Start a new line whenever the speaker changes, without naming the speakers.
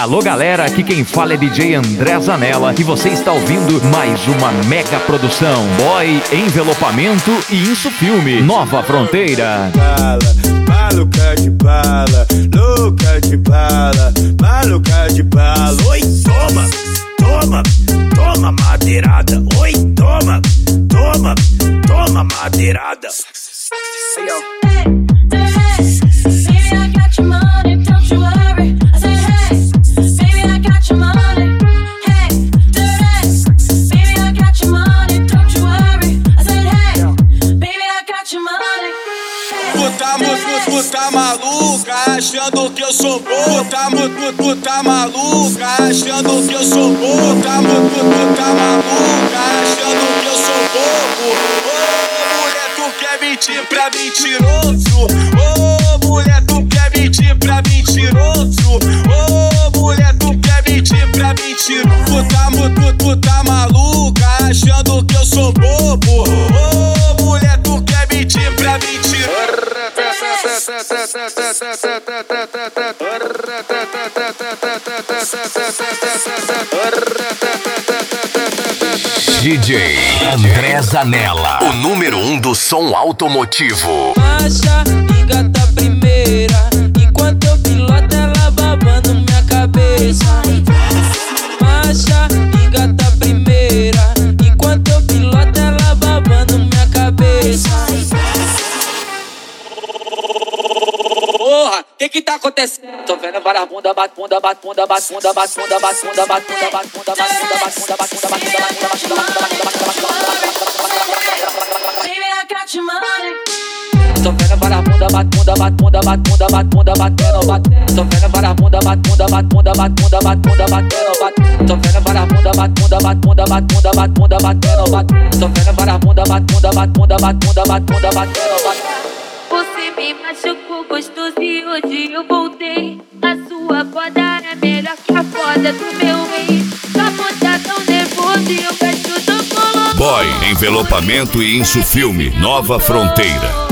Alô galera, aqui quem fala é DJ André Zanella e você está ouvindo mais uma mega produção Boy, Envelopamento e Insufilme, Nova Fronteira.
Maluca de bala, louca de bala, maluca de bala. Oi, toma, toma, toma madeirada. Oi, toma, toma, toma madeirada. Hey, yo. Tá maluca, achando que eu sou boa. Tá maluca, achando que eu sou boa. Tá maluca, achando que eu sou bobo. Ô, mulher, tu quer mentir pra mentiroso? Ô, mulher, tu quer mentir pra mentiroso? Ô, mulher, tu quer mentir pra mentiroso? Tu tá maluca, achando que eu sou bobo. Ô, mulher, tu quer mentir pra mentiroso?
DJ André Zanella, o número 1 do som automotivo.
Marcha, engata a primeira, enquanto eu piloto ela babando minha cabeça. Marcha, engata a primeira, enquanto eu piloto ela babando minha cabeça. Porra, que tá acontecendo? Tô vendo várias bunda, bate bunda, bate bunda, bate bunda, bate bunda, bate bunda, bate bunda, bate bunda, bate bunda, bate bunda, bate bunda, bate bunda, bate bunda. Tô vendo várias bunda, bate bunda, bate bunda, bate bunda, bate bunda, batendo, batendo. Tô vendo várias bunda, bate bunda, bate bunda, bate bunda, bate bunda, batendo, batendo. Tô vendo várias bunda, bate bunda, bate bunda, bate bunda, bate bunda, batendo, batendo. Tô vendo várias bunda, bate bunda, bate bunda, bate bunda, bate bunda, batendo, batendo.
Você me machucou gostoso e hoje eu voltei. A sua foda é melhor que a foda do meu ex. Sua puta tão nervoso e eu gasto do colo.
Boy, Envelopamento e Insufilme, Nova Fronteira.